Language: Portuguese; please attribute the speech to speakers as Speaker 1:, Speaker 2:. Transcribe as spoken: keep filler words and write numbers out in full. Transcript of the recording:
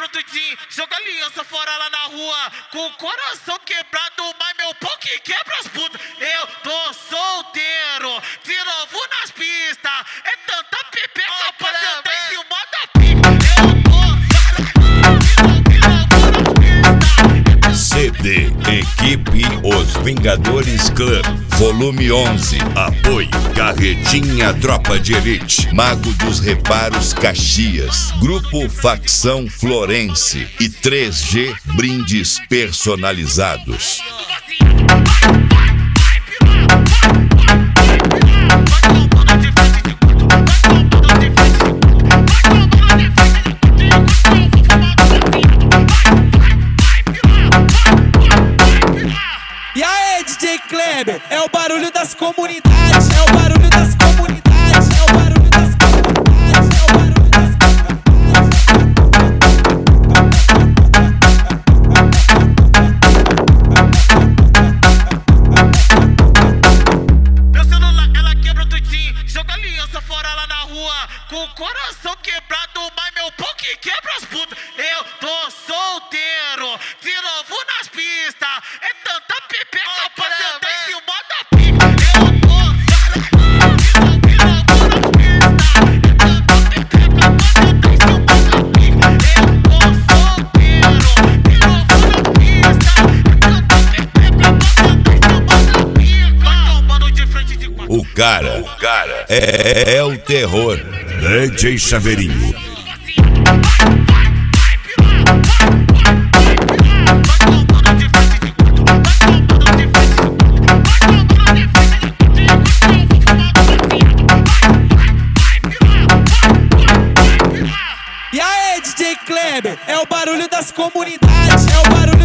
Speaker 1: tudinho, joga aliança fora lá na rua, com o coração quebrado, mas meu pau que quebra as putas. Eu tô solteiro, de novo nas pistas, é tanta pepeca pra sentar em cima da pica. Eu tô de novo nas pistas.
Speaker 2: C D Equipe Os Vingadores Clã, volume onze. Apoio Carretinha Tropa de Elite, Mago dos Reparos Caxias, Grupo Facção Florense e três G Brindes Personalizados.
Speaker 3: E aí, D J Kleber, é o barulho das comunidades, é o barulho das comunidades, é o barulho das comunidades, é o barulho das
Speaker 1: Meu celular, ela quebra tudinho, joga aliança fora lá na rua, com o coração quebrado, mas meu pau que quebra as putas. Eu tô solteiro, de novo nas pistas, é tanta pepeca pra sentar em cima da pica. Eu tô solteiro, de novo nas pistas, é tanta pepeca pra sentar em cima da pica. Eu tô solteiro, de novo nas pistas, é tanta pepeca pra sentar em cima da pica. Vai tombando de frente de quatro.
Speaker 2: O cara, o cara é, é o terror. D J Chaveirinho.
Speaker 3: E aí, D J Kleber, é o barulho das comunidades, é o barulho